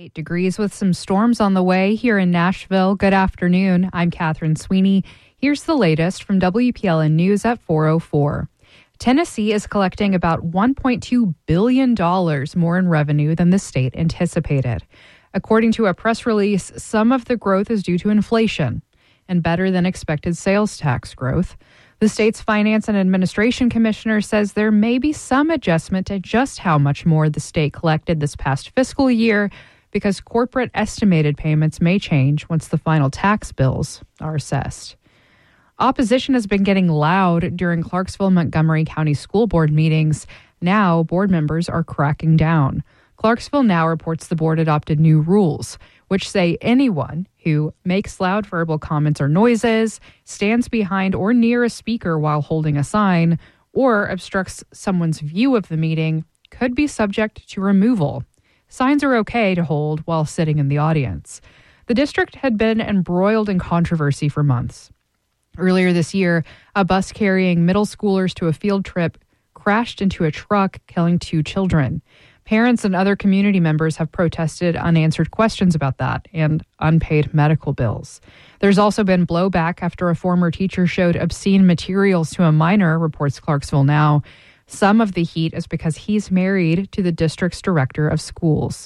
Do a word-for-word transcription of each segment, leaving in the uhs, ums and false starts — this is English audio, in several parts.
eight degrees with some storms on the way here in Nashville. Good afternoon. I'm Catherine Sweeney. Here's the latest from W P L N News at four oh four. Tennessee is collecting about one point two billion dollars more in revenue than the state anticipated. According to a press release, some of the growth is due to inflation and better than expected sales tax growth. The state's Finance and Administration Commissioner says there may be some adjustment to just how much more the state collected this past fiscal year because corporate estimated payments may change once the final tax bills are assessed. Opposition has been getting loud during Clarksville-Montgomery County School Board meetings. Now, board members are cracking down. Clarksville Now reports the board adopted new rules, which say anyone who makes loud verbal comments or noises, stands behind or near a speaker while holding a sign, or obstructs someone's view of the meeting could be subject to removal. Signs are okay to hold while sitting in the audience. The district had been embroiled in controversy for months. Earlier this year, a bus carrying middle schoolers to a field trip crashed into a truck, killing two children. Parents and other community members have protested unanswered questions about that and unpaid medical bills. There's also been blowback after a former teacher showed obscene materials to a minor, reports Clarksville Now. Some of the heat is because he's married to the district's director of schools.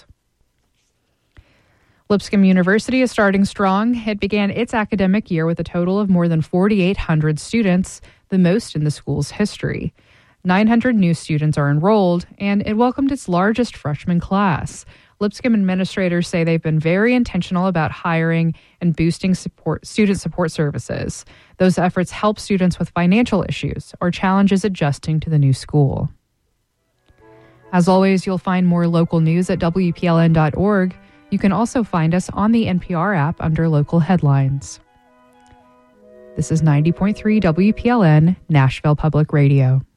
Lipscomb University is starting strong. It began its academic year with a total of more than forty-eight hundred students, the most in the school's history. nine hundred new students are enrolled, and it welcomed its largest freshman class. Lipscomb administrators say they've been very intentional about hiring and boosting support, student support services. Those efforts help students with financial issues or challenges adjusting to the new school. As always, you'll find more local news at W P L N dot org. You can also find us on the N P R app under local headlines. This is ninety point three W P L N, Nashville Public Radio.